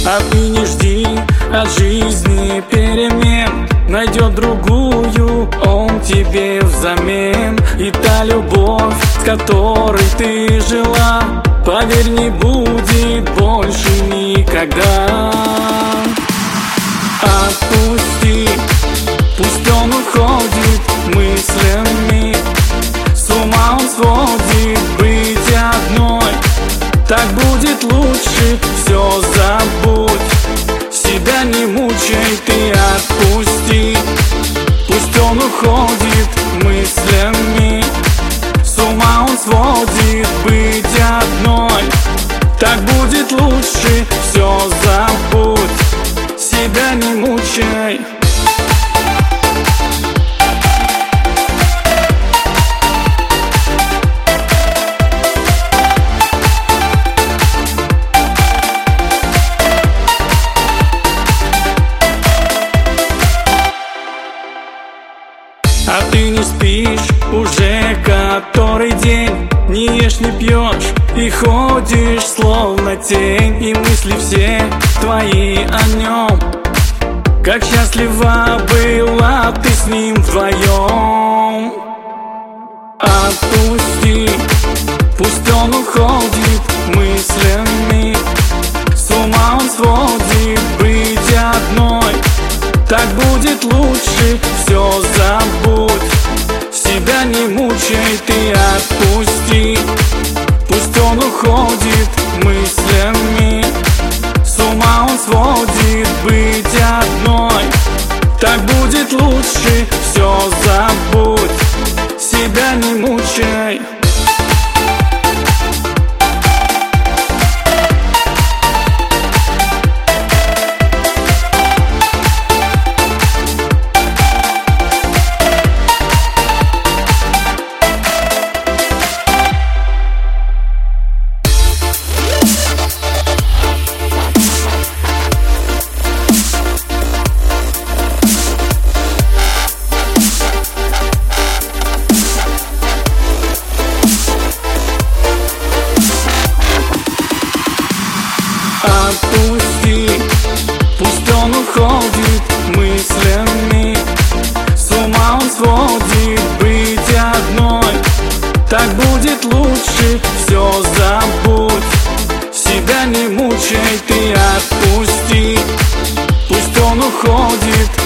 А ты не жди от жизни перемен, найдет другую он тебе взамен. И та любовь, с которой ты жила, поверь, не будет больше никогда. Отпусти, пусть он уходит мыслями, с ума он сводит быть одной. Так будет лучше, все забудь, себя не мучай, ты отпусти. Пусть он уходит мыслями, с ума он сводит быть одной. Так будет лучше, все забудь, себя не мучай. А ты не спишь уже который день, не ешь, не пьешь и ходишь словно тень. И мысли все твои о нем, как счастлива была ты с ним вдвоем. Отпусти, пусть он уходит мыслями, с ума он сводит быть одной. Так будет лучше, все забудь, себя не мучай, ты отпусти. Пусть он уходит мыслями, с ума он сводит быть одной. Так будет лучше, все забудь, себя не мучай. Отпусти, пусть он уходит мыслями, с ума он сводит быть одной. Так будет лучше, все забудь, себя не мучай, ты отпусти. Пусть он уходит